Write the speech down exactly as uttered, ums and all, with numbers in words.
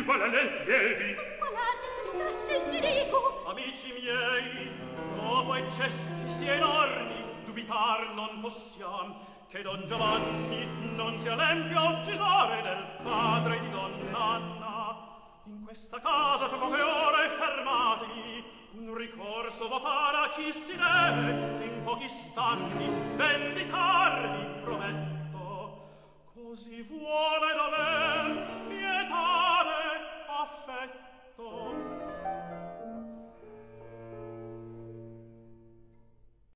banalmente piedi. Guardate se si trasse il nemico. Amici miei, dopo eccessi sì enormi, dubitar non possiam che Don Giovanni non sia l'empio uccisore del padre di Donna Anna. In questa casa per poche ore fermatevi, un ricorso va fare a chi si deve, e in pochi istanti vendicarvi prometto. Così vuole dover pietare affetto.